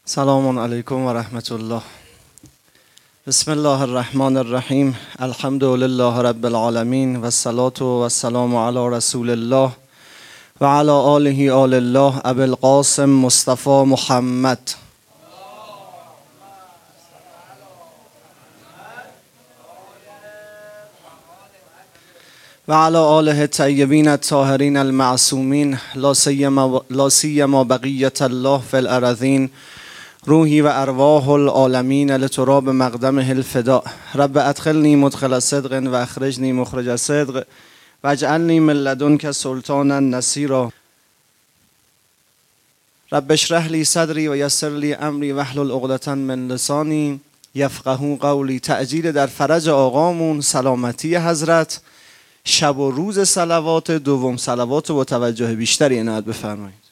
سلام علیکم و رحمت الله. بسم الله الرحمن الرحیم. الحمد لله رب العالمین و الصلاة و السلام علی رسول الله و علی آله آل الله ابی القاسم مصطفی محمد. و علی آله الطیبین الطاهرین المعصومین لا سیما بقیة الله فی الارضین روحی و ارواح العالمین لتراب مقدمه الفداء. رب ادخلنی مدخل صدق و اخرجنی مخرج صدق و اجعلنی من لدنک سلطانا نصیرا. رب اشرح لی صدری و یسر لی امری واحلل عقدة من لسانی یفقهوا قولی. تعجیل در فرج آقامون، سلامتی حضرت، شب و روز صلوات، دوم صلوات و توجه بیشتری عنایت بفرمایید.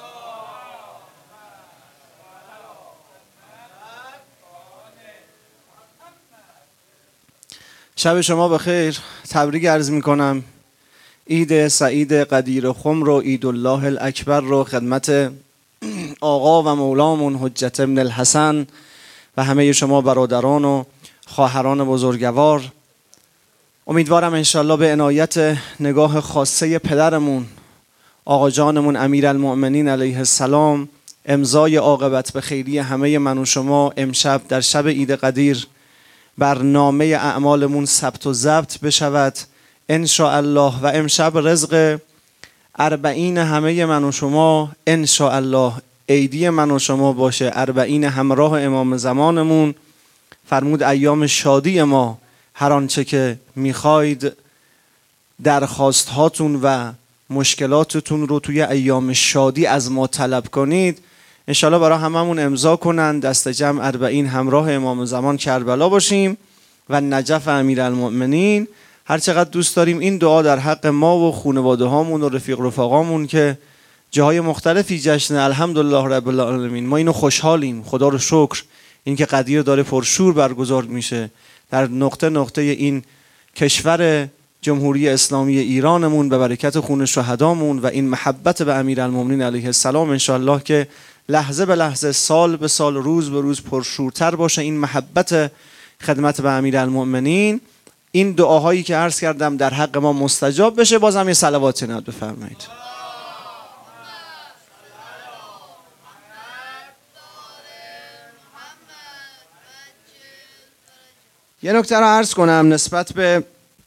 شب شما بخیر. تبریک عرض می کنم. عید سعید قدیر خم رو، عید الله الاکبر رو خدمت آقا و مولامون حجت ابن الحسن و همه شما برادران و خواهران بزرگوار. امیدوارم انشالله به عنایت نگاه خاصه پدرمون آقا جانمون امیرالمؤمنین علیه السلام امضای عاقبت به خیری همه من و شما امشب در شب عید قدیر برنامه اعمالمون ثبت و ضبط بشود ان شاء الله و امشب رزق 40 همه من و شما ان شاء الله عیدی من و شما باشه. 40 همراه امام زمانمون فرمود ایام شادی ما، هر آنچه که میخواید درخواست هاتون و مشکلاتتون رو توی ایام شادی از ما طلب کنید. انشالله برای هممون امضا کنن، دست جمع 40 همراه امام زمان کربلا باشیم و نجف امیرالمؤمنین. هر چقدر دوست داریم این دعا در حق ما و خانواده هامون و رفیق رفقامون که جاهای مختلفی جشن الحمدلله رب العالمین، ما اینو خوشحالیم، خدا رو شکر این که قدیر داره پرشور برگزار میشه در نقطه نقطه این کشور جمهوری اسلامی ایرانمون به برکت خون شهدامون و این محبت به امیرالمؤمنین علیه السلام انشالله که لحظه به لحظه، سال به سال، روز به روز پرشورتر باشه این محبت خدمت به امیرالمؤمنین. این دعاهایی که عرض کردم در حق ما مستجاب بشه. بازم یه صلوات عنایت بفرمایید. یه نکته رو عرض کنم نسبت به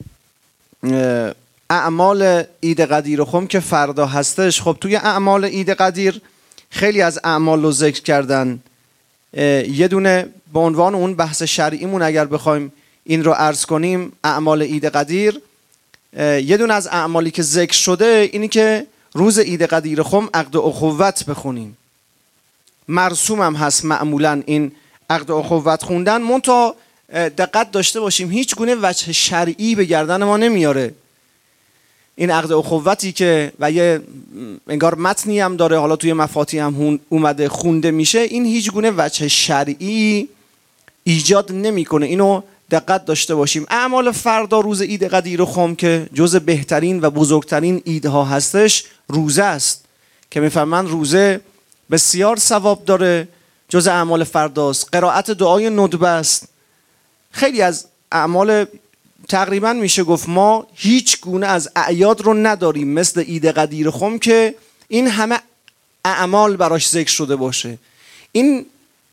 اعمال عید قدیر خم که فردا هستش. خب توی اعمال عید قدیر خیلی از اعمال رو ذکر کردن. یه دونه به عنوان اون بحث شرعیمون اگر بخوایم این رو عرض کنیم، اعمال عید قدیر، یه دونه از اعمالی که ذکر شده اینی که روز عید قدیر خم عقد اخوت بخونیم. مرسوم هم هست معمولا این عقد اخوت خوندن، منتها دقت داشته باشیم هیچ گونه وجه شرعی به گردن ما نمیاره. این عقد اخوتی که و یه انگار متنی هم داره، حالا توی مفاتیح هم اومده خونده میشه، این هیچ گونه وجه شرعی ایجاد نمیکنه. اینو دقت داشته باشیم. اعمال فردا روز عید قدیر خم که جز بهترین و بزرگترین عیدها هستش، روزه است که میفهمن روزه بسیار ثواب داره، جز اعمال فرداست. قرائت دعای ندبه است. خیلی از اعمال تقریبا میشه گفت ما هیچ گونه از اعیاد رو نداریم مثل عید قدیر خم که این همه اعمال براش ذکر شده باشه. این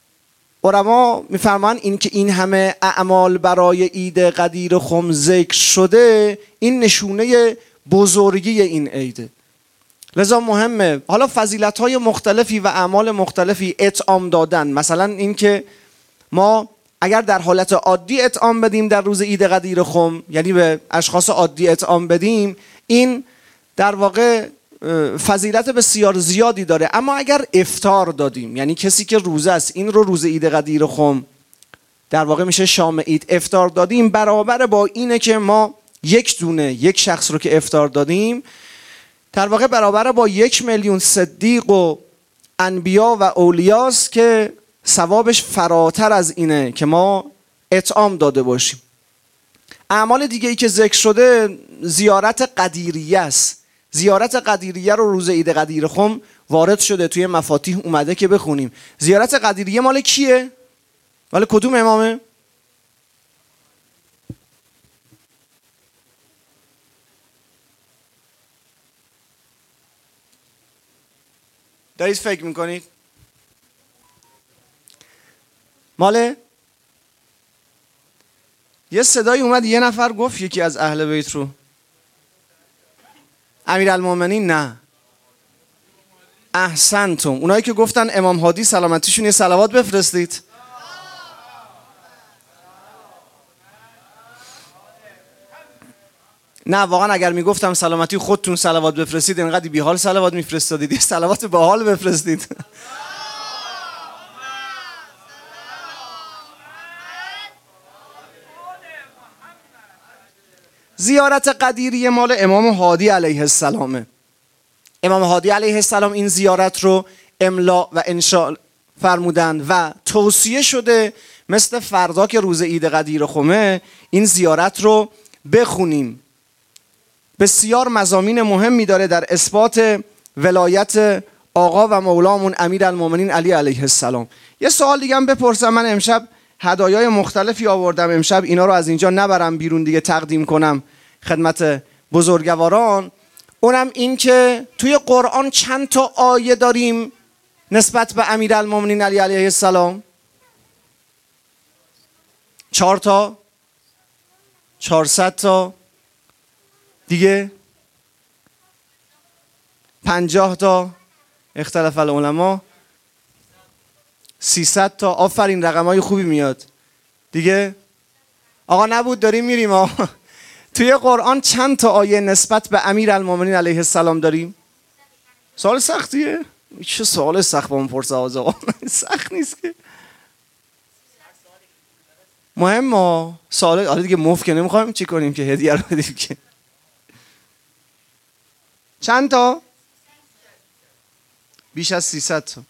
علما میفرمان این که این همه اعمال برای عید قدیر خم ذکر شده، این نشونه بزرگی این عیده. لذا مهمه. حالا فضیلت‌های مختلفی و اعمال مختلفی، اطعام دادن، مثلا این که ما اگر در حالت عادی اطعام بدیم در روز عید قدیر خم، یعنی به اشخاص عادی اطعام بدیم، این در واقع فضیلت بسیار زیادی داره. اما اگر افطار دادیم، یعنی کسی که روزه است این رو روز عید قدیر خم در واقع میشه شام عید، افطار دادیم، برابر با اینه که ما یک شخص رو که افطار دادیم در واقع برابر با 1 میلیون صدیق و انبیا و اولیاست که ثوابش فراتر از اینه که ما اطعام داده باشیم. اعمال دیگه ای که ذکر شده زیارت قدیریه است. زیارت قدیریه رو روز عید قدیر خم وارد شده، توی مفاتیح اومده که بخونیم. زیارت قدیریه مال کیه؟ مال کدوم امامه؟ دارید فکر میکنید؟ مال یه صدایی اومد، یه نفر گفت یکی از اهل بیت رو. امیرالمومنین نه. احسنتم. اونایی که گفتن امام هادی سلامتیشون یه صلوات بفرستید. نه واقعا اگر میگفتم سلامتی خودتون صلوات بفرستید انقدر بی حال صلوات میفرستادید، یه صلوات به حال بفرستید. زیارت قدیریه مال امام هادی علیه السلامه. امام هادی علیه السلام این زیارت رو املا و انشاء فرمودن و توصیه شده مثل فردا که روز عید قدیر خمه این زیارت رو بخونیم. بسیار مضامین مهمی داره در اثبات ولایت آقا و مولامون امیرالمومنین علی علیه السلام. یه سوال دیگه هم بپرسم. من امشب هدایای مختلفی آوردم، امشب اینا رو از اینجا نبرم بیرون دیگه، تقدیم کنم خدمت بزرگواران. اونم این که توی قرآن چند تا آیه داریم نسبت به امیرالمومنین علی علیه السلام؟ 4 تا؟ 400 تا؟ دیگه 50 تا؟ اختلاف العلماء 300 تا. آفرین، رقمای خوبی میاد دیگه. آقا نبود داریم میریم آقا. توی قرآن چند تا آیه نسبت به امیرالمومنین علیه السلام داریم؟ سوال سختیه؟ چه سوال سخت با من پرسه آقا؟ سخت نیست که. مهم سوال آره دیگه، مفت که نمیخوایم چی کنیم که هدیه رو بدیم که. چند تا؟ بیش از 300 تا.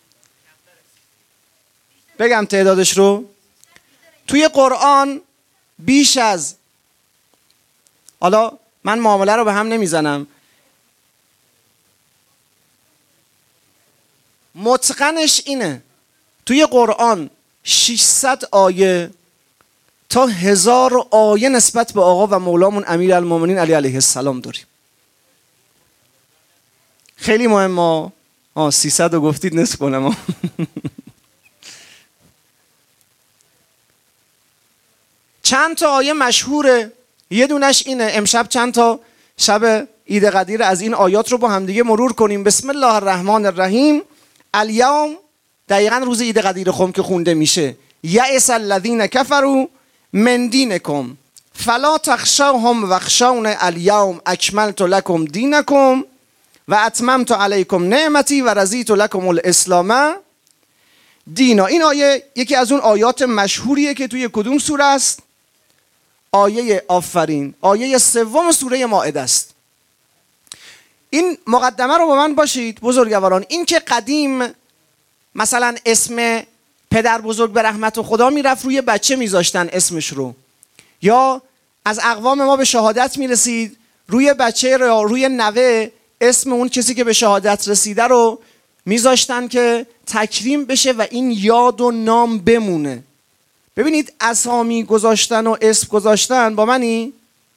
بگم تعدادش رو. توی قرآن بیش از، حالا من معامله رو به هم نمیزنم، متقنش اینه توی قرآن 600 آیه تا 1000 آیه نسبت به آقا و مولامون امیرالمومنین علی علیه السلام داریم. خیلی مهمه. 300 رو گفتید نصف کنم. چند تا آیه مشهوره، یه دونش اینه. امشب چند تا شب عید قدیر از این آیات رو با هم دیگه مرور کنیم. بسم الله الرحمن الرحیم. الیوم، دقیقا روز عید قدیر خم که خونده میشه، یئس الذین کفروا من دینکم فلا تخشوهم واخشون الیوم اکملت لکم دینکم و اتممت علیکم نعمتی و رضیت لکم الاسلام دینا. این آیه یکی از اون آیات مشهوریه که توی کدوم سوره است؟ آیه آفرین، آیه 3 سوره مائده است. این مقدمه رو با من باشید بزرگواران. این که قدیم مثلا اسم پدر بزرگ به رحمت خدا میرفت روی بچه میذاشتن اسمش رو، یا از اقوام ما به شهادت میرسید روی بچه یا روی نوه اسم اون کسی که به شهادت رسیده رو میذاشتن که تکریم بشه و این یاد و نام بمونه. ببینید اسامی گذاشتن و اسم گذاشتن با منی؟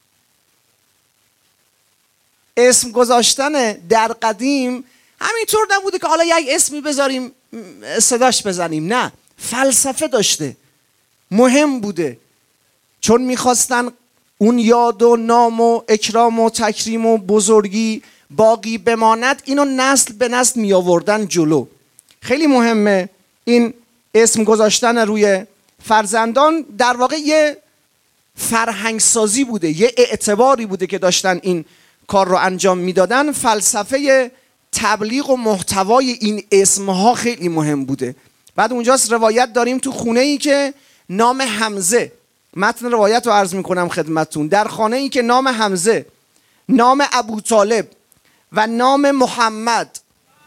اسم گذاشتن در قدیم همینطور نبوده که حالا یک اسمی بذاریم صداش بزنیم، نه، فلسفه داشته، مهم بوده، چون میخواستن اون یاد و نام و اکرام و تکریم و بزرگی باقی بماند، اینو نسل به نسل می آوردن جلو. خیلی مهمه این اسم گذاشتن روی فرزندان. در واقع یه فرهنگ سازی بوده، یه اعتباری بوده که داشتن این کار رو انجام میدادن. فلسفه تبلیغ و محتوای این اسمها خیلی مهم بوده. بعد اونجاست روایت داریم تو خونه ای که نام حمزه، متن روایت رو عرض میکنم خدمتون، در خانه ای که نام حمزه، نام ابوطالب و نام محمد،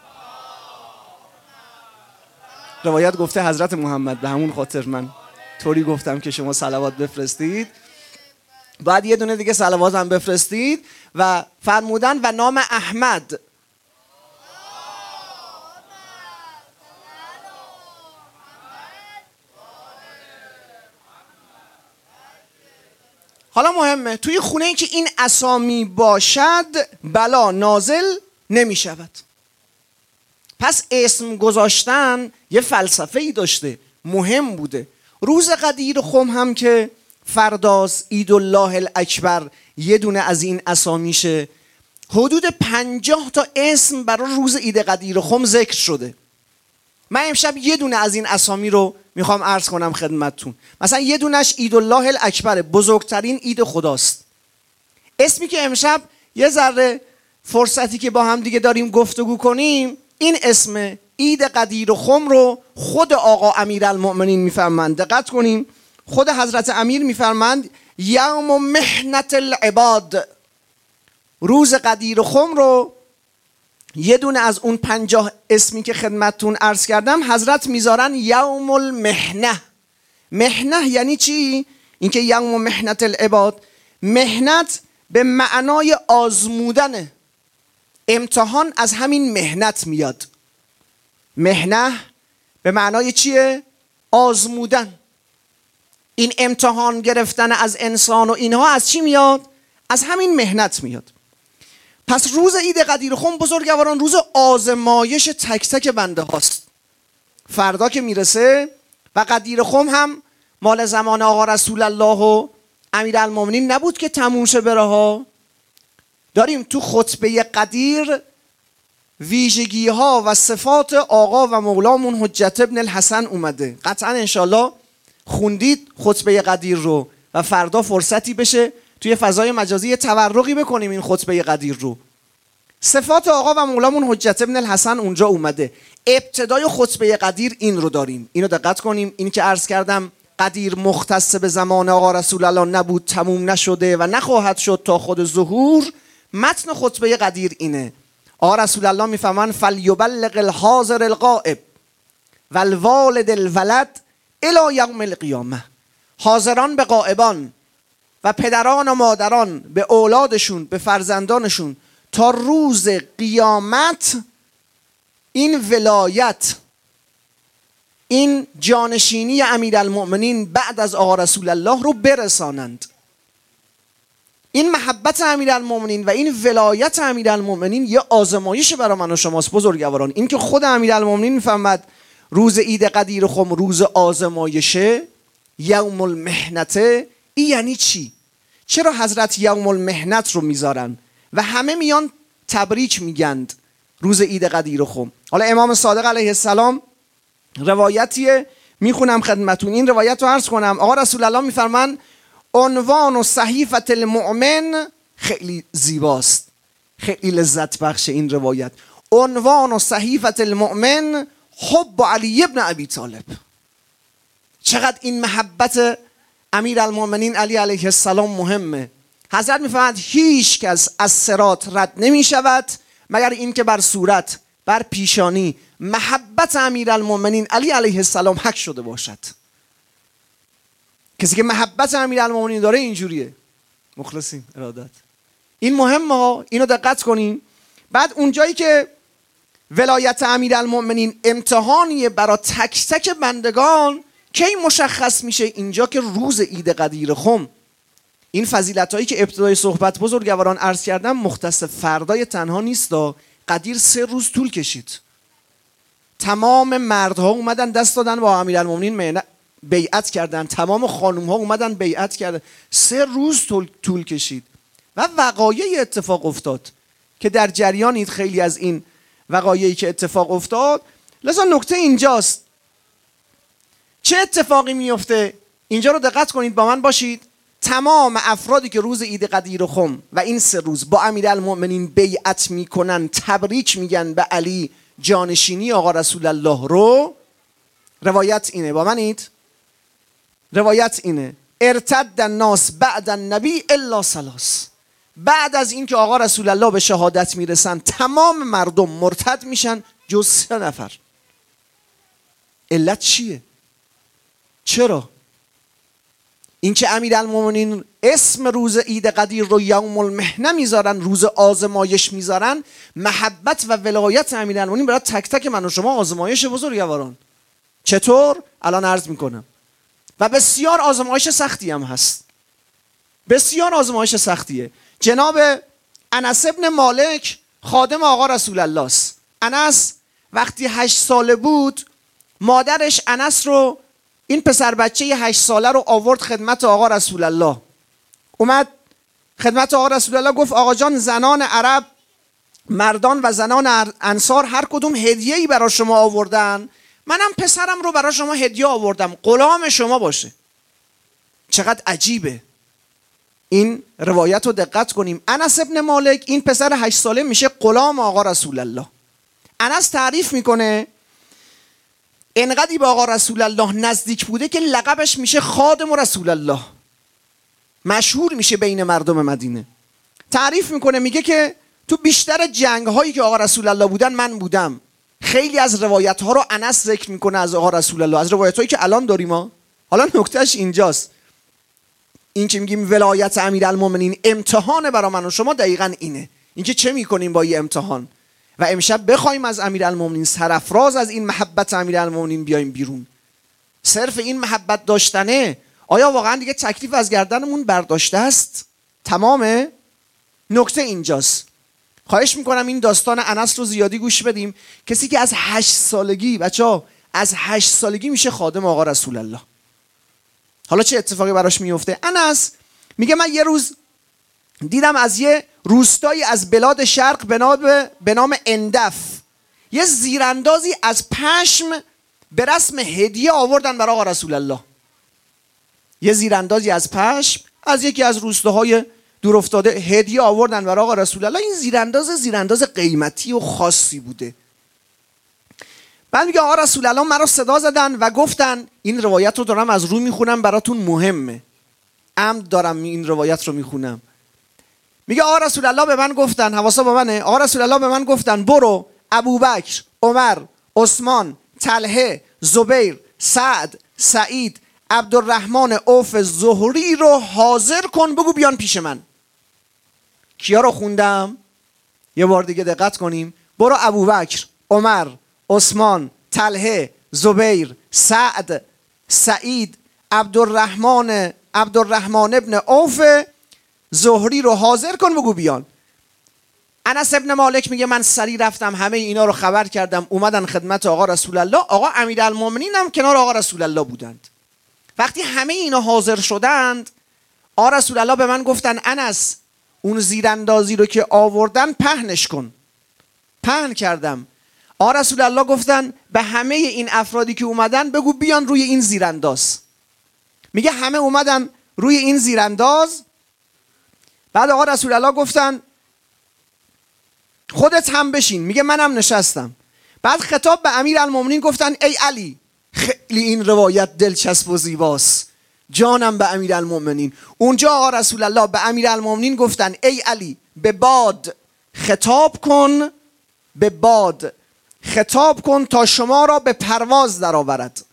روایت گفته حضرت محمد، به همون خاطر من طوری گفتم که شما صلوات بفرستید، باید یه دونه دیگه صلوات هم بفرستید و فرمودن و نام احمد. حالا مهمه توی خونه ای که این اسامی باشد بلا نازل نمی شود. پس اسم گذاشتن یه فلسفه ای داشته، مهم بوده. روز قدیر خم هم که فرداست، عید الله الاکبر، یه دونه از این اسامیشه. حدود 50 تا اسم برای روز عید قدیر خم ذکر شده. من امشب یه دونه از این اسامی رو میخوام عرض کنم خدمتتون. مثلا یه دونش عید الله الاکبر، بزرگترین عید خداست. اسمی که امشب یه ذره فرصتی که با هم دیگه داریم گفتگو کنیم، این اسم عید قدیر خم رو خود آقا امیرالمؤمنین میفرمند. دقت کنیم، خود حضرت امیر میفرمند یوم محنت العباد. روز قدیر خم رو یه دونه از اون 50 اسمی که خدمتتون عرض کردم حضرت میذارن یوم المحنه. محنه یعنی چی؟ اینکه یوم محنت العباد، محنت به معنای آزمودنه. امتحان از همین محنت میاد. محنه به معنای چیه؟ آزمودن. این امتحان گرفتن از انسان و اینها از چی میاد؟ از همین محنت میاد. پس روز عید قدیر خم بزرگواران روز آزمایش تک تک بنده هاست. فردا که میرسه و قدیر خم هم مال زمان آقا رسول الله و امیرالمومنین نبود که تموم شه بره ها. داریم تو خطبه قدیر ویژگی ها و صفات آقا و مولامون حجت ابن الحسن اومده. قطعا انشالله خوندید خطبه قدیر رو و فردا فرصتی بشه توی فضای مجازی تورقی بکنیم این خطبه قدیر رو. صفات آقا و مولامون حجت ابن الحسن اونجا اومده. ابتدای خطبه قدیر این رو داریم. اینو دقت کنیم. این که عرض کردم قدیر مختص به زمان آقا رسول الله نبود، تموم نشده و نخواهد شد تا خود ظهور. متن خطبه قدیر اینه. آقا رسول الله میفهمن فلیبلغ الحاضر الغائب والوالد الولد الی یوم القیامه. حاضران به غائبان و پدران و مادران به اولادشون، به فرزندانشون تا روز قیامت این ولایت، این جانشینی امیرالمؤمنین بعد از آقا رسول الله رو برسانند. این محبت امیرالمؤمنین و این ولایت امیرالمؤمنین یه آزمایش برای من و شماست بزرگواران. این که خود امیرالمؤمنین میفهمد روز عید قدیر خم روز آزمایشه، یوم المحنته. این یعنی چی؟ چرا حضرت یوم المحنت رو میذارن و همه میان تبریک میگند روز عید قدیر خم؟ حالا امام صادق علیه السلام روایتیه میخونم خدمتون. این روایت رو عرض کنم. آقا رسول الله میفرمان عنوان و صحیفت المؤمن، خیلی زیباست، خیلی لذت بخش این روایت. عنوان و صحیفت المؤمن حب علی ابن ابی طالب. چقدر این محبت امیرالمؤمنین علی علیه السلام مهمه. حضرت میفرماید هیچ کس از صراط رد نمی شود مگر این که بر صورت، بر پیشانی محبت امیرالمؤمنین علی علیه السلام حک شده باشد. کسی که محبت امیرالمؤمنین داره اینجوریه. مخلصیم، ارادت. این مهمه ها، اینو دقت کنین. بعد اونجایی که ولایت امیرالمؤمنین امتحانیه برای تک تک بندگان، کی مشخص میشه؟ اینجا که روز عید قدیر خم. این فضیلت هایی که ابتدای صحبت بزرگواران عرض کردم مختص فردای تنها نیست. قدیر 3 روز طول کشید. تمام مردها اومدن دست دادن با امیرالمؤمنین بیعت کردن، تمام خانوم ها اومدن بیعت کردن. 3 روز طول کشید و وقایعی اتفاق افتاد که در جریانید خیلی از این وقایعی که اتفاق افتاد. لذا نکته اینجاست، چه اتفاقی میفته؟ اینجا رو دقت کنید، با من باشید. تمام افرادی که روز عید قدیر خم و این 3 روز با امیرالمؤمنین بیعت میکنن، تبریک میگن به علی جانشینی آقا رسول الله رو. روایت اینه، با منید. روایت اینه ارتد الناس بعد النبی الا 3. بعد از این که آقا رسول الله به شهادت میرسن تمام مردم مرتد میشن جز 3 نفر. علت چیه؟ چرا؟ اینکه امیرالمومنین اسم روز عید قدیر رو یوم المحنه میذارن، روز آزمایش میذارن، محبت و ولایت امیرالمومنین برای تک تک من و شما آزمایش بزرگواران. چطور؟ الان عرض میکنم. و بسیار آزمایش سختی هم هست، بسیار آزمایش سختیه. جناب انس ابن مالک خادم آقا رسول الله است. انس وقتی 8 ساله بود، مادرش انس رو، این پسر بچه 8 ساله رو آورد خدمت آقا رسول الله. اومد خدمت آقا رسول الله، گفت آقا جان، زنان عرب، مردان و زنان انصار هر کدوم هدیه‌ای برای شما آوردن، منم پسرم رو برای شما هدیه آوردم، غلام شما باشه. چقدر عجیبه این روایت رو دقت کنیم. انس ابن مالک این پسر 8 ساله میشه غلام آقا رسول الله. انس تعریف میکنه انقدری به آقا رسول الله نزدیک بوده که لقبش میشه خادم رسول الله، مشهور میشه بین مردم مدینه. تعریف میکنه، میگه که تو بیشتر جنگ هایی که آقا رسول الله بودن من بودم. خیلی از روایت ها رو انس ذکر میکنه از آقا رسول الله، از روایت هایی که الان داریم ها. حالا نکتهش اینجاست، این که میگیم ولایت امیرالمومنین امتحان برای من و شما، دقیقاً اینه. اینکه چه میکنیم با این امتحان و امشب بخوایم از امیرالمومنین سرافراز از این محبت امیرالمومنین بیایم بیرون. صرف این محبت داشتنه، آیا واقعا دیگه تکلیف از گردنمون برداشته است؟ تمامه؟ نکته اینجاست. خواهش میکنم این داستان انس رو زیادی گوش بدیم. کسی که از 8 سالگی، بچه‌ها از 8 سالگی میشه خادم آقا رسول الله. حالا چه اتفاقی براش میفته؟ انس میگه من یه روز دیدم از یه روستایی از بلاد شرق به نام اندف یه زیراندازی از پشم به رسم هدیه آوردن برای آقا رسول الله. یه زیراندازی از پشم از یکی از روستاهای دور افتاده هدیه آوردن برای آقا رسول الله. این زیرانداز قیمتی و خاصی بوده. بعد میگه آقا رسول الله مرا صدا زدن و گفتن، این روایت رو دارم از رو میخونم براتون مهمه، عمد دارم این روایت رو میخونم. میگه آقا رسول الله به من گفتن، حواسا با منه، آقا رسول الله به من گفتن برو ابوبکر، عمر، عثمان، طلحه، زبیر، سعد، سعید، عبدالرحمن عوف زهری رو حاضر کن، بگو بیان پیش من. کیا رو خوندم؟ یه بار دیگه دقت کنیم. برو ابوبکر، عمر، عثمان، طلحه، زبیر، سعد، سعید، عبدالرحمن ابن عوف زهری رو حاضر کن، بگو بیان. انس ابن مالک میگه من سریع رفتم، همه اینا رو خبر کردم، اومدن خدمت آقا رسول الله. آقا امیرالمومنین هم کنار آقا رسول الله بودند. وقتی همه اینا حاضر شدند، آقا رسول الله به من گفتن انس اون زیراندازی رو که آوردن پهنش کن. پهن کردم. آقا رسول الله گفتن به همه این افرادی که اومدن بگو بیان روی این زیرانداز. میگه همه اومدن روی این زیرانداز. بعد آقا رسول الله گفتن خودت هم بشین. میگه منم نشستم. بعد خطاب به امیرالمومنین گفتن ای علی. خیلی این روایت دلچسب و زیباست. جانم به امیرالمومنین. اونجا آقا رسول الله به امیرالمومنین گفتن ای علی به باد خطاب کن، به باد خطاب کن تا شما را به پرواز درآورد.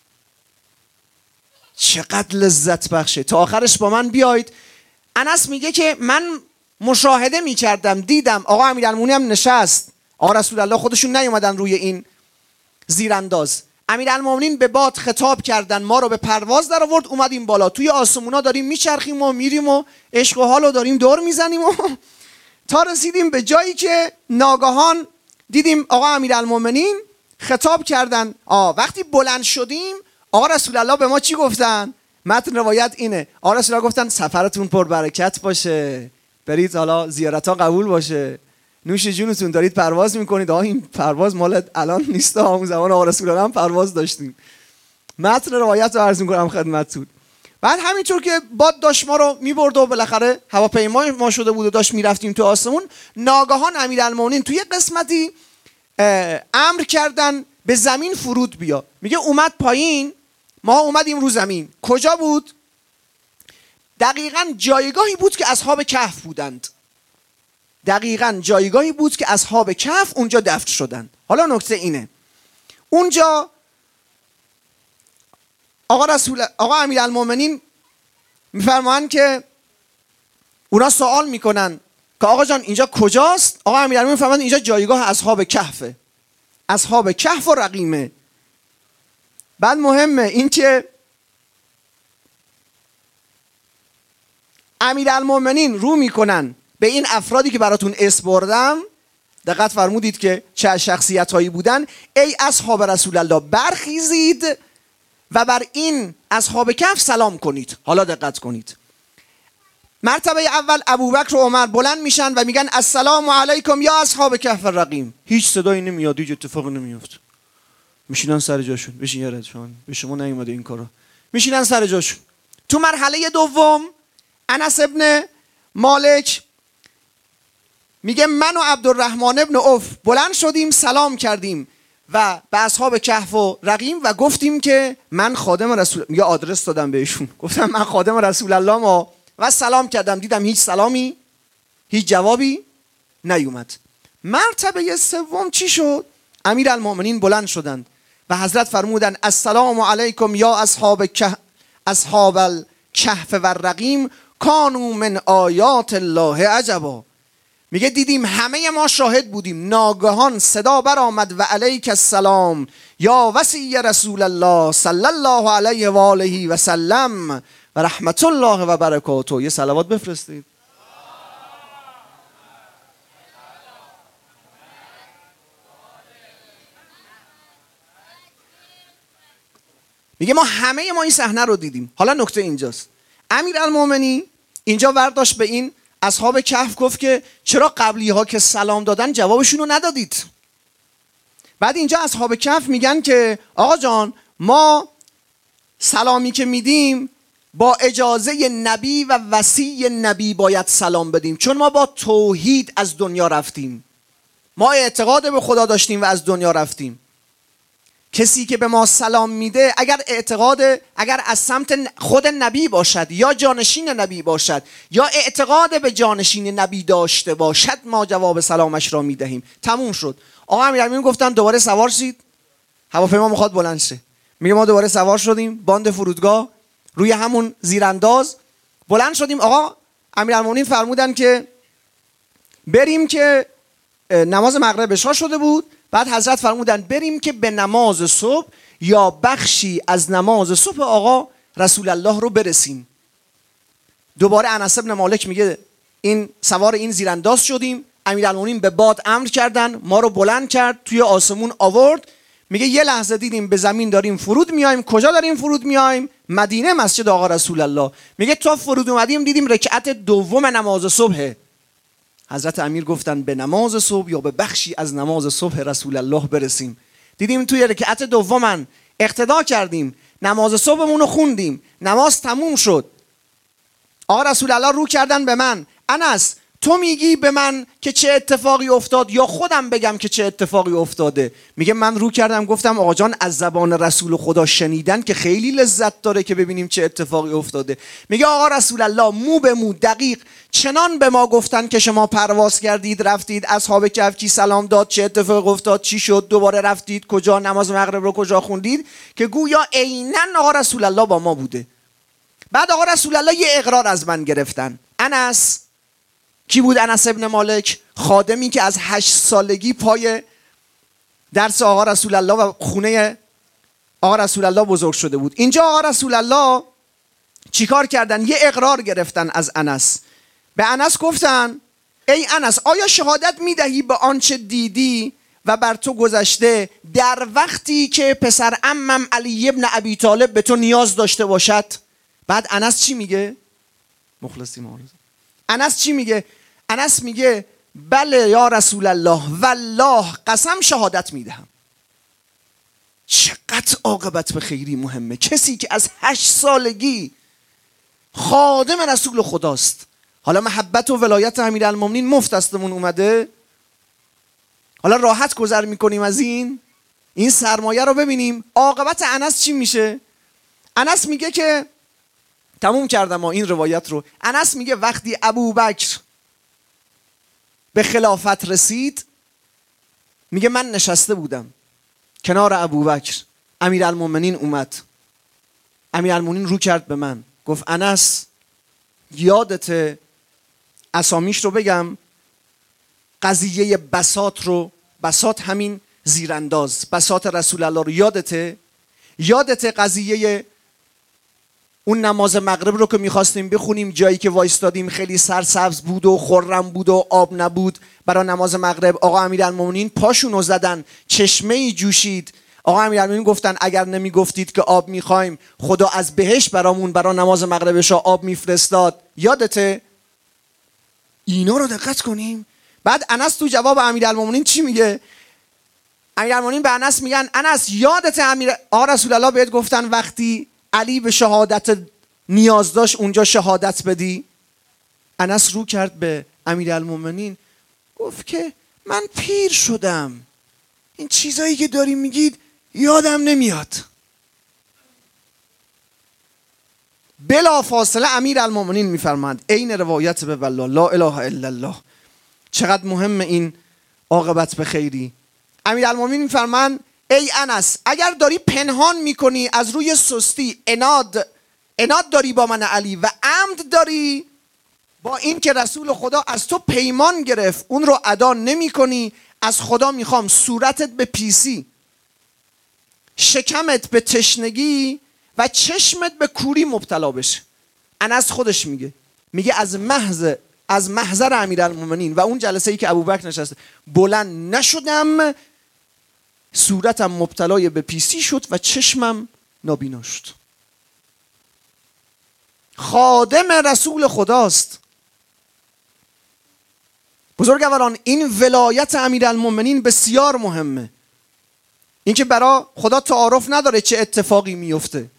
چقدر لذت بخشه. تا آخرش با من بیایید. انس میگه که من مشاهده میکردم، دیدم آقا امیرالمومنین هم نشست، آقا رسول الله خودشون نیومدن روی این زیرانداز. امیرالمومنین به باد خطاب کردن، ما رو به پرواز در آورد، اومدیم بالا. توی آسمونا داریم میچرخیم و میریم و عشق و حال رو داریم دور میزنیم و تا رسیدیم به جایی که ناگهان دیدیم آقا امیرالمومنین خطاب کردن. وقتی بلند شدیم آقا رسول الله به ما چی گفتن؟ متن روایت اینه. آقا رسول الله گفتن سفرتون پر برکت باشه، برید حالا زیارت ها قبول باشه، نوش جونتون، دارید پرواز میکنید. این پرواز مال الان نیست، اون زمان آقا رسول الله هم پرواز داشتیم. متن روایت رو عرض میکنم خدمتتون. بعد همینطور که باد داشت ما رو میبرد و بالاخره هواپیما ما شده بود و داشت میرفتیم تو آسمون، ناگهان امیرالمومنین توی قسمتی امر کردن به زمین فرود بیا. میگه اومد پایین، ما اومدیم رو زمین. کجا بود؟ دقیقاً جایگاهی بود که اصحاب کهف بودند. دقیقاً جایگاهی بود که اصحاب کهف اونجا دفن شدند. حالا نکته اینه، اونجا آقا امیرالمومنین میفرمایند که اونا سوال میکنن که آقا جان اینجا کجاست؟ آقا امیرالمومنین میفرمایند اینجا جایگاه اصحاب کهفه، اصحاب کهف و رقیمه. بعد مهمه این که امیرالمومنین رو میکنن به این افرادی که براتون اسم بردم، دقت فرمودید که چه شخصیت هایی بودن. ای اصحاب رسول الله برخیزید و بر این اصحاب کهف سلام کنید. حالا دقت کنید، مرتبه اول ابوبکر و عمر بلند میشن و میگن السلام علیکم یا اصحاب کهف الرقیم. هیچ صدایی نمیاد، هیچ اتفاقی نمیفته. میشینن سر جاشون. بشین یارت شما، به شما نیومده این کارا. میشینن سر جاشون. تو مرحله دوم انس ابن مالک میگه من و عبدالرحمن ابن عوف بلند شدیم سلام کردیم و به اصحاب کهف و رقیم و گفتیم که من خادم رسول، یا آدرس دادم بهشون، گفتم من خادم رسول الله و سلام کردم. دیدم هیچ سلامی، هیچ جوابی نیومد. مرتبه سوم چی شد؟ امیرالمومنین بلند شدند و حضرت فرمودند السلام علیکم یا اصحاب الکهف و الرقیم کانوا من آیات الله عجبا. میگه دیدیم همه ما شاهد بودیم، ناگهان صدا برآمد و علیک السلام یا وصی رسول الله صلی الله علیه و آله و سلم و رحمت الله و برکاته. یه صلوات بفرستید. میگه ما همه ما این صحنه رو دیدیم. حالا نکته اینجاست، امیرالمومنین اینجا برداشت به این اصحاب کهف گفت که چرا قبلی ها که سلام دادن جوابشون رو ندادید؟ بعد اینجا اصحاب کهف میگن که آقا جان ما سلامی که میدیم با اجازه نبی و وصی نبی باید سلام بدیم، چون ما با توحید از دنیا رفتیم، ما اعتقاد به خدا داشتیم و از دنیا رفتیم. کسی که به ما سلام میده اگر از سمت خود نبی باشد یا جانشین نبی باشد یا اعتقاد به جانشین نبی داشته باشد ما جواب سلامش را میدهیم. تموم شد. آقا امیرالمومنین گفتن دوباره سوار شید، هواپیما میخواد بلند شه. میگه ما دوباره سوار شدیم، باند فرودگاه روی همون زیرانداز بلند شدیم. آقا امیرالمومنین فرمودن که بریم که نماز مغرب اشا شده بود. بعد حضرت فرمودن بریم که به نماز صبح یا بخشی از نماز صبح آقا رسول الله رو برسیم. دوباره انس ابن مالک میگه این سوار این زیرانداز شدیم، امیرالمومنین به باد امر کردن، ما رو بلند کرد، توی آسمون آورد. میگه یه لحظه دیدیم به زمین داریم فرود میایم. کجا داریم فرود میایم؟ مدینه، مسجد آقا رسول الله. میگه تا فرود اومدیم دیدیم رکعت دوم نماز صبح. حضرت امیر گفتن به نماز صبح یا به بخشی از نماز صبح رسول الله برسیم. دیدیم توی رکعت دوم اقتدا کردیم، نماز صبحمون رو خوندیم، نماز تموم شد. آقا رسول الله رو کردن به من، انس تو میگی به من که چه اتفاقی افتاد یا خودم بگم که چه اتفاقی افتاده؟ میگه من رو کردم گفتم آقا جان از زبان رسول خدا شنیدن که خیلی لذت داره که ببینیم چه اتفاقی افتاده. میگه آقا رسول الله مو به مو دقیق چنان به ما گفتن که شما پرواز کردید رفتید، اصحاب کهف کی سلام داد، چه اتفاق افتاد، چی شد، دوباره رفتید کجا، نماز مغرب رو کجا خوندید، که گویا عیناً آقا رسول الله با ما بوده. بعد آقا رسول الله یه اقرار از من گرفتن. انس کی بود؟ انس ابن مالک، خادمی که از 8 سالگی پای درس آقا رسول الله و خونه آقا رسول الله بزرگ شده بود. اینجا آقا رسول الله چیکار کردن؟ یه اقرار گرفتن از انس. به انس گفتن ای انس آیا شهادت میدهی به آنچه دیدی و بر تو گذشته در وقتی که پسر عمم علی ابن ابی طالب به تو نیاز داشته باشد؟ بعد انس چی میگه؟ مخلصی معارض. انس چی میگه؟ انس میگه بله یا رسول الله والله قسم شهادت میدهم. چقدر عاقبت به خیری مهمه. کسی که از 8 سالگی خادم رسول خداست، حالا محبت و ولایت امیرالمومنین مفت استمون اومده، حالا راحت گذر میکنیم از این سرمایه رو ببینیم. عاقبت انس چی میشه؟ انس میگه که تموم کردم این روایت رو. انس میگه وقتی ابوبکر به خلافت رسید، میگه من نشسته بودم کنار ابوبکر، امیرالمومنین اومد، امیرالمومنین رو کرد به من گفت انس یادت اسامیش رو بگم، قضیه بساط رو، بساط همین زیرانداز، بساط رسول الله رو یادت قضیه اون نماز مغرب رو که میخواستیم بخونیم، جایی که وایستادیم خیلی سرسبز بود و خرم بود و آب نبود برای نماز مغرب، آقا امیرالمومنین پاشونو زدن، چشمه ای جوشید، آقا امیرالمومنین گفتن اگر نمیگفتید که آب میخوایم خدا از بهشت برامون برای نماز مغربش آب میفرستاد. یادته؟ اینا رو دقت کنیم. بعد انس تو جواب امیرالمومنین چی میگه؟ امیرالمومنین به انس میگن انس یادت آقا رسول الله بهت گفتن وقتی علی به شهادت نیاز داشت اونجا شهادت بدی؟ انس رو کرد به امیرالمومنین گفت که من پیر شدم، این چیزایی که داری میگید یادم نمیاد. بلا فاصله امیرالمومنین میفرماند عین روایت به والله لا اله الا الله. چقدر مهمه این عاقبت به خیری. امیرالمومنین میفرماند ای انس اگر داری پنهان میکنی از روی سستی، اناد داری با من علی و عمد داری با این که رسول خدا از تو پیمان گرفت اون رو ادا نمی کنی، از خدا میخوام صورتت به پیسی، شکمت به تشنگی و چشمت به کوری مبتلا بشه. انس خودش میگه از محضر امیرالمومنین و اون جلسه ای که ابوبکر نشسته بلند نشدم، صورتم مبتلای به پیسی شد و چشمم نابینا شد. خادم رسول خداست. بزرگواران این ولایت امیرالمومنین بسیار مهمه. این که برای خدا تعارف نداره چه اتفاقی میفته.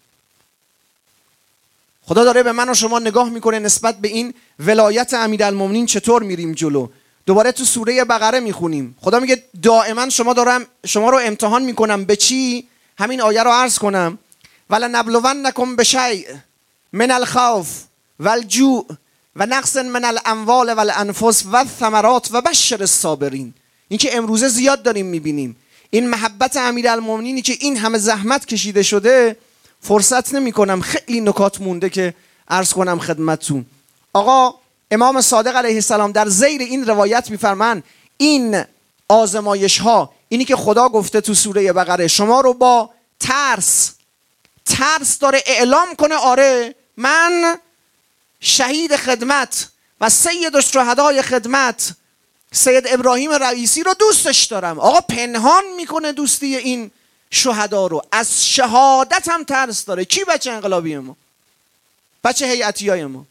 خدا داره به من و شما نگاه میکنه نسبت به این ولایت امیرالمومنین چطور میریم جلو. دوباره تو سوره بقره میخونیم خدا میگه دائما شما رو امتحان میکنم به چی؟ همین آیه رو عرض کنم ولنبلونکم بشیء من الخوف والجوع و نقص من الاموال والانفس والثمرات و بشر الصابرین. این که امروزه زیاد داریم میبینیم این محبت امیرالمومنینی که این همه زحمت کشیده شده. فرصت نمیکنم خیلی نکات مونده که عرض کنم خدمتتون. آقا امام صادق علیه السلام در زیر این روایت میفرمان این آزمایش ها، اینی که خدا گفته تو سوره بقره شما رو با ترس داره اعلام کنه آره من شهید خدمت و سید الشهدای خدمت سید ابراهیم رئیسی رو دوستش دارم. آقا پنهان میکنه دوستی این شهدا رو، از شهادت هم ترس داره. کی بچه انقلابی ما؟ بچه هیئتیای ما؟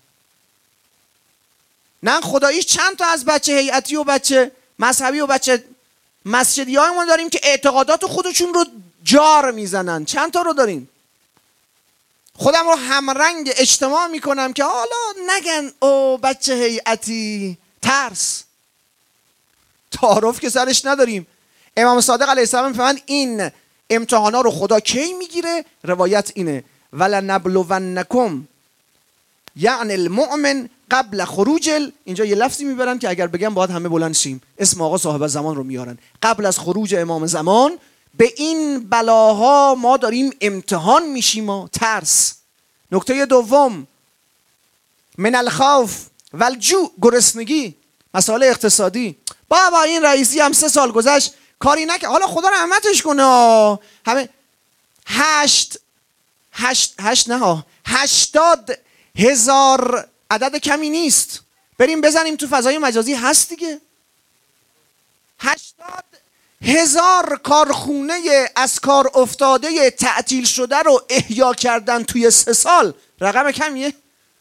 نه خداییش چند تا از بچه هیئتی و بچه مذهبی و بچه مسجدی هایمون داریم که اعتقادات خودشون رو جار میزنن. چند تا رو داریم. خودم رو همرنگ اجتماع میکنم که حالا نگن او بچه هیئتی، ترس تعارف که سرش نداریم. امام صادق علیه السلام میفهمند این امتحانا رو خدا کی میگیره؟ روایت اینه ولنبلونکم یعنی المؤمن قبل خروج اینجا یه لفظی میبرن که اگر بگم باید همه بلند شیم، اسم آقا صاحب زمان رو میارن. قبل از خروج امام زمان به این بلاها ما داریم امتحان میشیم و ترس. نکته دوم من الخوف والجوع، گرسنگی، مسائل اقتصادی. بابا این رئیسی هم 3 سال گذشت کاری نکرد، حالا خدا رحمتش کنه. همه 80,000 عدد کمی نیست. بریم بزنیم تو فضای مجازی، هست دیگه. 80,000 کارخونه از کار افتاده تعطیل شده رو احیا کردن توی 3 سال. رقم کمیه؟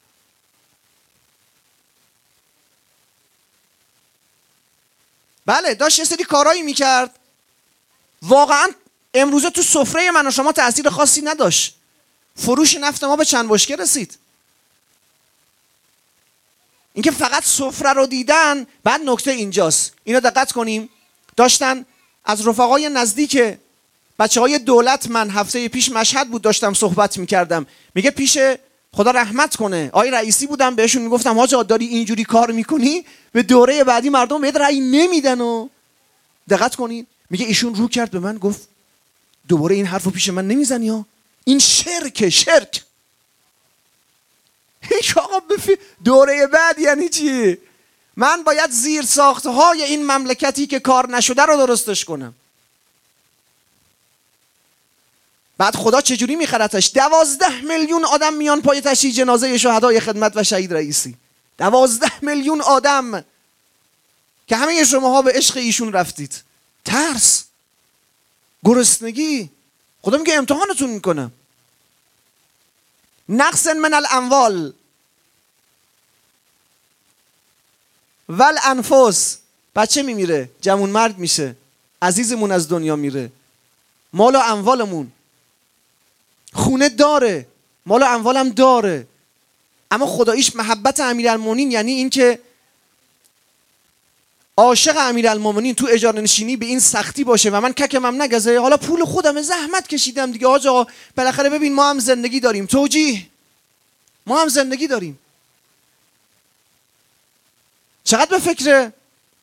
بله داشت یه سری کارایی میکرد واقعا امروزه تو سفره من و شما تأثیر خاصی نداشت. فروش نفت ما به چند بشکه رسید. اینکه فقط سفره رو دیدن. بعد نکته اینجاست، اینو دقت کنیم. داشتن از رفقای نزدیک بچه های دولت، من هفته پیش مشهد بود داشتم صحبت میکردم، میگه پیش خدا رحمت کنه آقای رئیسی بودم، بهشون میگفتم حاجا داری اینجوری کار میکنی به دوره بعدی مردم بهت رأی نمیدن. و دقت کنید میگه ایشون رو کرد به من گفت دوباره این حرفو پیش من نمیزنی ها، این شرک. آقا دوره بعد یعنی چی؟ من باید زیر ساختهای این مملکتی که کار نشده رو درستش کنم. بعد خدا چجوری میخرتش؟ 12 میلیون آدم میان پای تشییع جنازه شهدای خدمت و شهید رئیسی. 12 میلیون آدم که همه شماها به عشق ایشون رفتید. ترس، گرسنگی، خدا میگه امتحانتون میکنم. نقص من الاموال والانفس، بچه میمیره، جوون مرد میشه، عزیزمون از دنیا میره، مال و اموالمون، خونه داره، مال و اموالم داره، اما خداییش محبت امیرالمومنین یعنی این که عاشق امیرالمومنین تو اجاره نشینی به این سختی باشه و من ککم هم نگزه. حالا پول خودم زحمت کشیدم دیگه آقا، بالاخره ببین ما هم زندگی داریم، توجیه، ما هم زندگی داریم. چقدر به فکر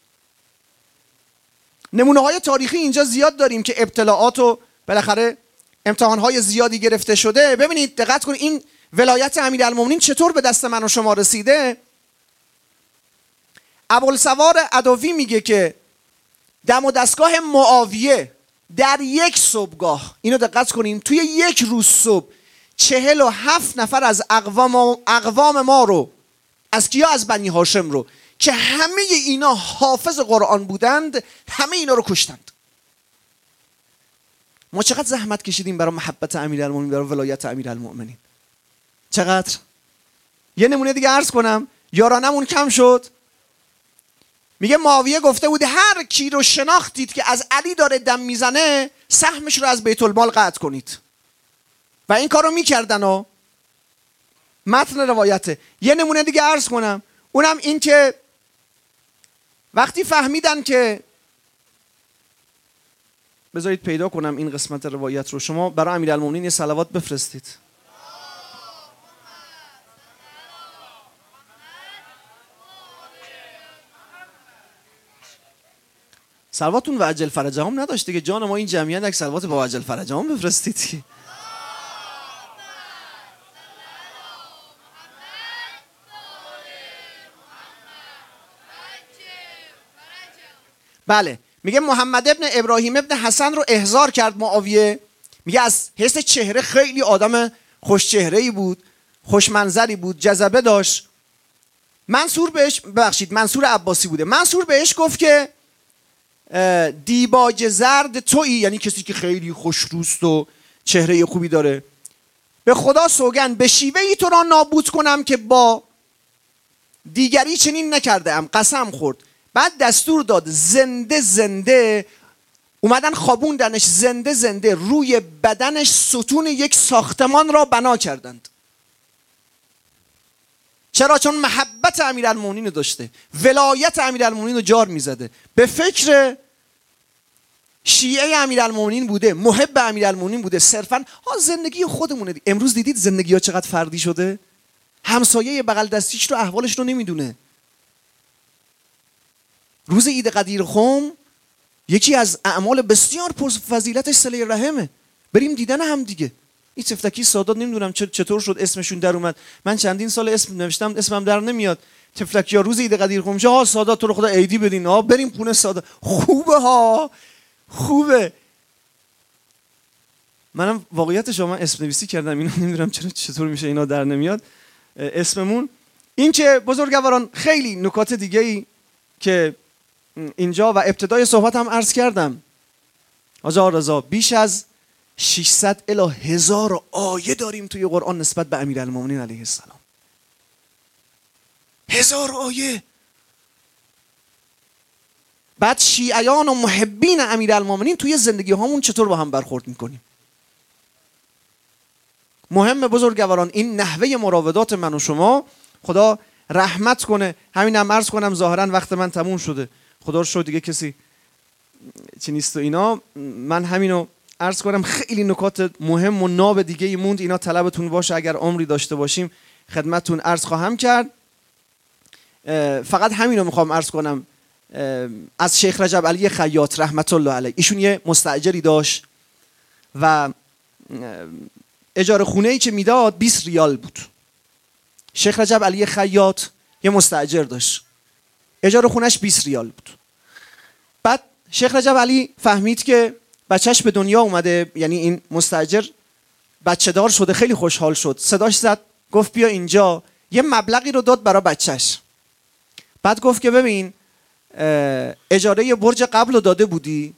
نمونه های تاریخی اینجا زیاد داریم که ابتلاعات و بالاخره امتحان های زیادی گرفته شده. ببینید دقت کنید این ولایت امیرالمومنین چطور به دست من و شما رسیده. ابوالسوار عدوی میگه که دم و دستگاه معاویه در یک صبحگاه، اینو دقت کنیم، توی یک روز صبح 47 نفر از اقوام ما رو، از کیا؟ از بنی هاشم رو، که همه اینا حافظ قرآن بودند، همه اینا رو کشتند. ما چقدر زحمت کشیدیم برای محبت امیرالمومنین، برای ولایت امیرالمومنین. چقدر. یه نمونه دیگه عرض کنم، یارانمون کم شد. میگه معاویه گفته بود هر کی رو شناختید که از علی داره دم میزنه سهمش رو از بیت المال قطع کنید، و این کارو میکردن و متن روایته. یه نمونه دیگه عرض کنم، اونم این که وقتی فهمیدن که، بذارید پیدا کنم این قسمت روایت رو، شما برای امیرالمومنین یه صلوات بفرستید. صلواتون و عجل فرجهم نداشت دیگه جان ما، این جمعیت یک صلوات با عجل فرجهم بفرستید. بله، میگه محمد ابن ابراهیم ابن حسن رو احضار کرد معاویه. میگه از حیث چهره خیلی آدم خوش چهره‌ای بود، خوش منظری بود، جذبه داشت. منصور عباسی بوده. منصور بهش گفت که دیباج زرد تویی، یعنی کسی که خیلی خوش روست و چهره خوبی داره، به خدا سوگند به شیوهی تو را نابود کنم که با دیگری چنین نکرده ام. قسم خورد. بعد دستور داد زنده زنده اومدن خوابوندنش، زنده زنده روی بدنش ستون یک ساختمان را بنا کردند. چرا؟ چون محبت امیرالمومنین رو داشته، ولایت امیرالمومنین رو جار میزده، به فکر شیعه امیرالمومنین بوده، محب امیرالمومنین بوده. صرفا زندگی خودمونه. امروز دیدید زندگی ها چقدر فردی شده؟ همسایه بغل دستیش رو احوالش رو نمیدونه. روز عید قدیر خم یکی از اعمال بسیار پرفضیلتش صله رحمه. بریم دیدن هم دیگه. این تفلکی سادات نمیدونم چطور شد اسمشون در اومد. من چندین سال اسم نوشتم اسمم در نمیاد. تفلکی‌ها روز عید قدیر خم ها سادات تو رو خدا عیدی بدین، ها بریم خونه سادات. خوبه ها، خوبه. منم واقعیتش من اسم نویسی کردم، اینا نمیدونم چطور میشه اینا در نمیاد اسممون. این که بزرگواران خیلی نکات دیگه‌ای که اینجا و ابتدای صحبت هم عرض کردم. آقا رضا بیش از 600 الی 1000 آیه داریم توی قرآن نسبت به امیرالمومنین علیه السلام. 1000 آیه. بعد شیعیان و محبین امیرالمومنین توی زندگی هامون چطور با هم برخورد میکنیم؟ مهم بزرگواران این نحوه مراودات من و شما. خدا رحمت کنه. همینم عرض کنم، ظاهرا وقت من تموم شده، خدا رو شکر دیگه کسی چی نیست و اینا. من همینو عرض کنم. خیلی نکات مهم و ناب دیگه ای موند، اینا طلبتون باشه، اگر عمری داشته باشیم خدمتتون عرض خواهم کرد. فقط همینو میخوام عرض کنم. از شیخ رجب علی خیاط رحمت الله علیه، ایشون یه مستاجری داشت و اجاره خونه ای که میداد 20 ریال بود. شیخ رجب علی خیاط یه مستاجر داشت، اجاره خونش 20 ریال بود. بعد شیخ رجب علی فهمید که بچهش به دنیا اومده، یعنی این مستاجر بچه دار شده، خیلی خوشحال شد، صداش زد گفت بیا اینجا، یه مبلغی رو داد برای بچهش. بعد گفت که ببین اجاره برج قبل رو داده بودی،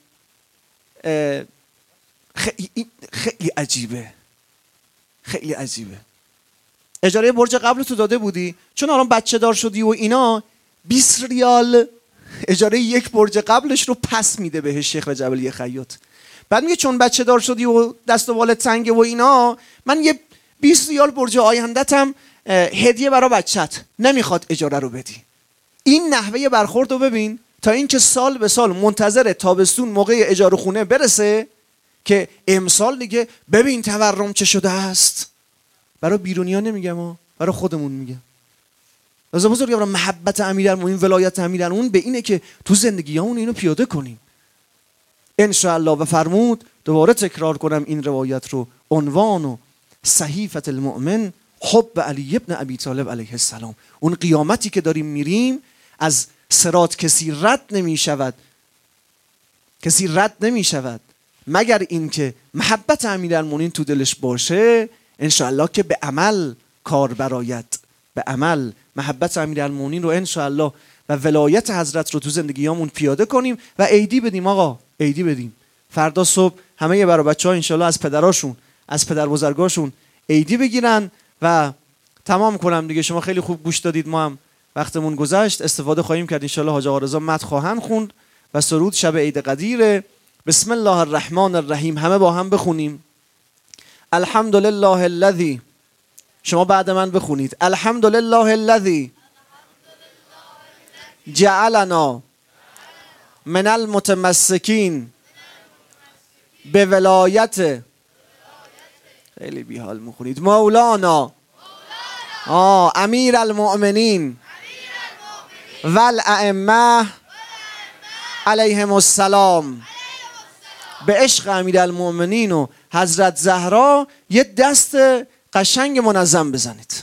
خیلی عجیبه، خیلی عجیبه، اجاره برج قبل تو داده بودی، چون الان بچه دار شدی و اینا 20 ریال اجاره یک برج قبلش رو پس میده بهش شیخ رجب علی خیاط. بعد میگه چون بچه دار شدی و دست و بالت تنگه و اینا، من یه 20 ریال برج آیندتم هدیه برای بچت، نمیخواد اجاره رو بدی. این نحوه برخورد رو ببین، تا اینکه سال به سال منتظر تابستون موقع اجاره خونه برسه که امسال دیگه ببین تورم چه شده است. برای بیرونیا نمیگم، برای خودمون میگم. از بزرگ برای محبت امیرالمومنین، ولایت امیرالمومنین به اینه که تو زندگیامون اینو پیاده کنیم ان شاء الله. و فرمود، دوباره تکرار کنم این روایت رو، عنوان و صحیفه المؤمن حب علی ابن ابی طالب علیه السلام. اون قیامتی که داریم میریم، از صراط کسی رد نمی شود، کسی رد نمی شود مگر اینکه محبت امیرالمومنین تو دلش باشه، ان شاء الله که به عمل کار برآید، به عمل محبت امیرالمومنین رو ان شاء الله و ولایت حضرت رو تو زندگیامون پیاده کنیم و عیدی بدیم. آقا عیدی بدیم. فردا صبح همه برای بچه‌ها ان شاء الله از پدراشون، از پدر بزرگاشون عیدی بگیرن و تمام کنم دیگه. شما خیلی خوب گوش دادید، ما هم وقتمون گذشت، استفاده خواهیم کرد ان شاء الله. حاج آقا رضا مدح خواهند خوند و سرود شب عید قدیر. بسم الله الرحمن الرحیم. همه با هم بخونیم. الحمد لله الذی، شما بعد من بخونید. الحمد لله الذی جعلنا من المتمسکین به ولایت، خیلی بیحال میخونید، مولانا امیر المؤمنین و الائمه علیهم السلام. به عشق امیرالمؤمنین و حضرت زهرا یه دست قشنگ منظم بزنید.